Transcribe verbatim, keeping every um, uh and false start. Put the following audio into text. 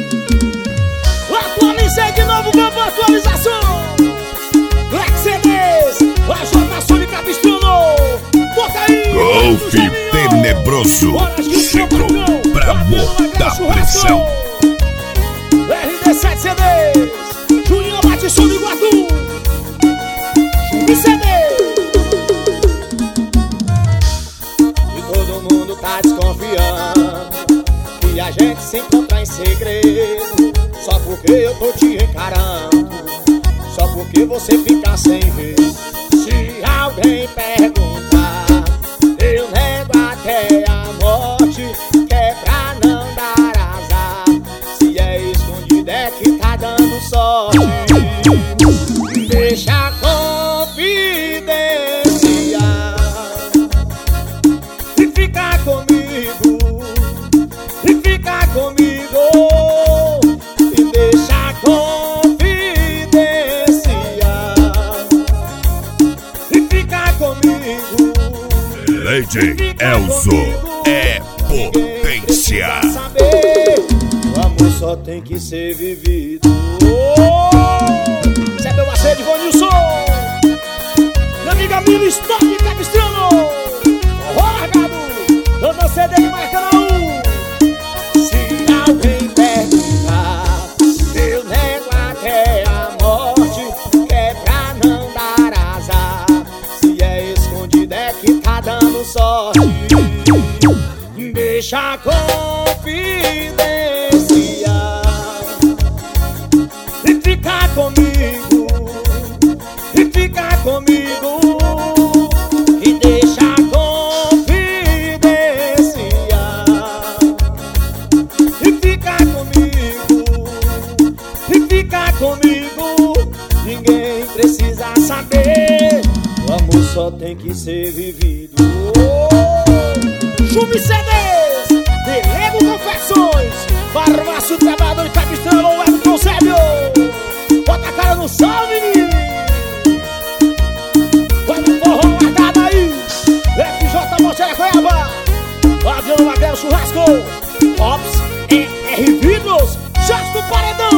Atualizei de novo, vamos atualização. Black C Ds, a J Sony Capistrano. Toca aí. Golfe tenebroso chegou pra botar pressão. R D sete C Ds, Juninho Batistão do Iguatu. Chumbi C D. E todo mundo tá desconfiando que a gente se encontra em segredo. Só porque eu tô te encarando, só porque você fica sem ver. Se alguém perguntar, eu nego até a morte, que é pra não dar azar. Se é escondido é que tá dando sorte. Deixa a confidência e fica comigo, e fica comigo. E deixa a confidência e fica comigo. Lady Elzo é potência. O amor só tem que ser vivido. Isso é meu parceiro de Vonilson, minha amiga Mila Stop Capistrano. Ó, largado, dando C D de marca na um. Se alguém perguntar, eu nego até a morte, que é pra não dar azar. Se é escondido é que tá dando sorte. Deixa a confidência e fica comigo, e fica comigo. E deixa a confidência e fica comigo, e fica comigo. Ninguém precisa saber, o amor só tem que ser vivido. Chumbi C Ds, Delego Confecções, Farmácia Trabalhador de Capistrano, o Web Concébio. Bota a cara no sol, menino. Vai no forró largado aí. F J Mochera Goiaba, Adriano Magrelo Churrasco, Ops, E R Vidros, Jasco Paredão.